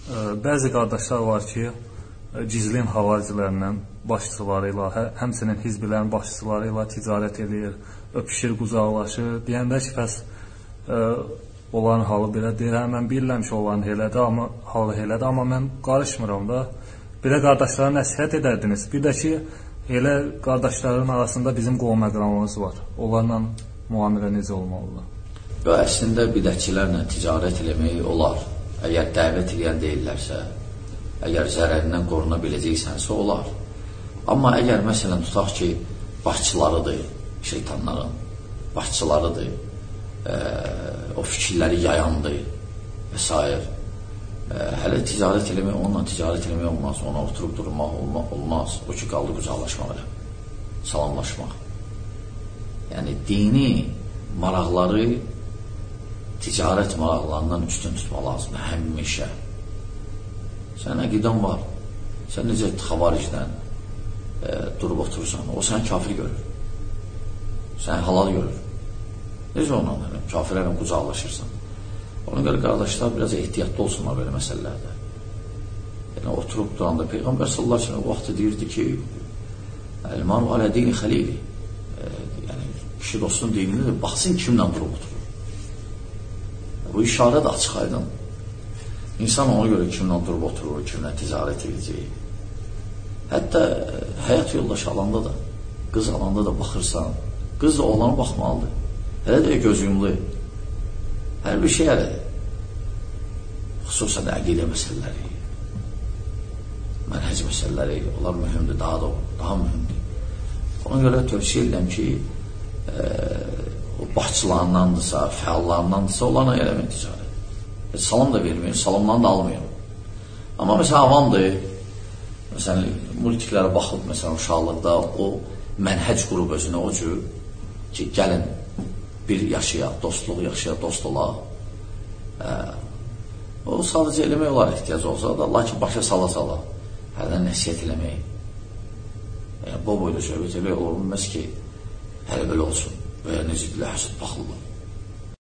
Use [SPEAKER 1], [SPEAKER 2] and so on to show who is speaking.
[SPEAKER 1] Bəzi qardaşlar var ki, gizlin havaricilərlə, başçıları ilə, həmçinin hizbilərin başçıları ilə ticarət edir, öpüşür, qucaqlaşır. Deyəndə ki, bəs onların halı belə deyir, mən bilirəm ki, onların halı elədir, amma mən qarışmıram da. Belə qardaşlara nəsihət edərdiniz. Bir də ki, elə qardaşların arasında bizim qovma məqamımız var. Onlarla müamilə necə olmalıdır?
[SPEAKER 2] Əslində bidətçilərlə ticarət eləmək olar. Əgər dəvət edən deyirlərsə, əgər zərərindən qoruna biləcəksənsə, olar. Amma əgər məsələn tutaq ki, başçılarıdır, şeytanların başçılarıdır, o fikirləri yayandır və s. Hələ ticarət eləmək, onunla ticarət eləmək olmaz, ona oturub durmaq olmaz. O ki, qaldı qucaqlaşmaq elə, salamlaşmaq. Yəni, dini maraqları ticarət maraqlarından üstün tutmaq lazımdır, həmişə. Sən əqidən var, sən necə xavaricdən durub oturursan, o sən kafir görür, sən halal görür. Necə onunla, kafirlərlə qucaqlaşırsan. Ona görə qardaşlar biraz ehtiyatlı olsunlar belə məsələlərdə. Yəni, oturub duranda Peyğəmbər sallallahu əleyhi və səlləm o vaxtı deyirdi ki, əl-manu alə dini xəlili. Yəni, kişi dostun dinini də baxsın kimlə durub oturur. Bu işarə də açıq aydın. İnsan ona görə kimlə durub oturur, kimlə ticarət edəcək. Hətta həyat yoldaşı alanda da, qız alanda da baxırsan, qız da oğlana baxmalıdır. Hələ də gözümlü. Hər bir şey elədir. Xüsusən əqidə məsələləri, mənhəc məsələləri, onlar mühümdür, daha mühümdür. Ona görə tövsiyə edirəm ki, o başçılarındandısa, fəallarındandısa, onlarla eləməyin ticarət. Salam da verməyin, salamdan da almayın. Amma məsələn, avamdır, məsələn, multiklərə baxıb, məsələn, uşaqlıqda o mənhəc qrup özünə o cür ki, gəlin, bir yaşayaq, dostluq yaşayaq, dost olaq. O sadəcə eləmək olar ehtiyac olsa da, lakin başa sala-sala, hərdən nəsiyyət eləmək. Bu boyda söhbət eləmək olmaz ki, hələ belə olsun və ya necə dilə həsud baxırlar.